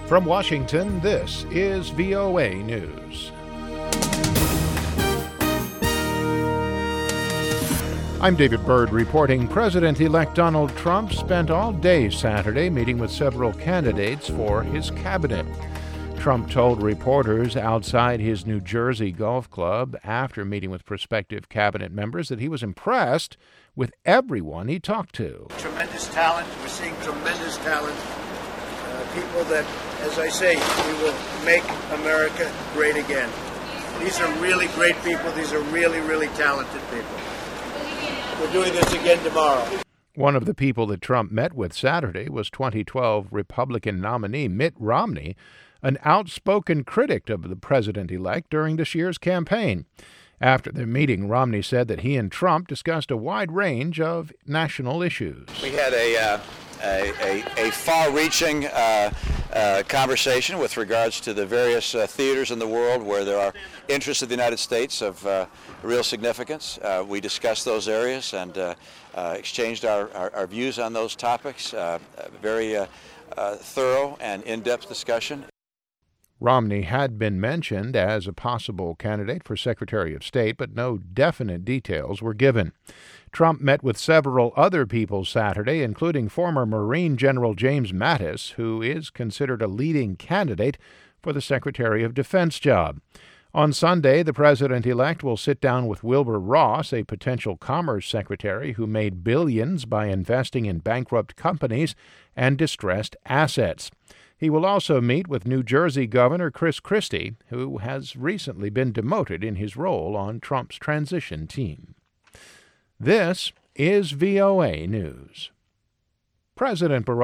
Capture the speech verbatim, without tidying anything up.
From Washington, this is V O A News. I'm David Byrd reporting. President-elect Donald Trump spent all day Saturday meeting with several candidates for his cabinet. Trump told reporters outside his New Jersey golf club after meeting with prospective cabinet members that he was impressed with everyone he talked to. Tremendous talent. We're seeing tremendous talent. Uh, people that, as I say, we will make America great again. These are really great people. These are really, really talented people. We're doing this again tomorrow. One of the people that Trump met with Saturday was twenty twelve Republican nominee Mitt Romney, an outspoken critic of the president-elect during this year's campaign. After the meeting, Romney said that he and Trump discussed a wide range of national issues. We had a uh, a, a, a far-reaching uh, uh, conversation with regards to the various uh, theaters in the world where there are interests of the United States of uh, real significance. Uh, we discussed those areas and uh, uh, exchanged our, our, our views on those topics. Uh, very uh, uh, thorough and in-depth discussion. Romney had been mentioned as a possible candidate for Secretary of State, but no definite details were given. Trump met with several other people Saturday, including former Marine General James Mattis, who is considered a leading candidate for the Secretary of Defense job. On Sunday, the president-elect will sit down with Wilbur Ross, a potential Commerce Secretary who made billions by investing in bankrupt companies and distressed assets. He will also meet with New Jersey Governor Chris Christie, who has recently been demoted in his role on Trump's transition team. This is V O A News. President Barack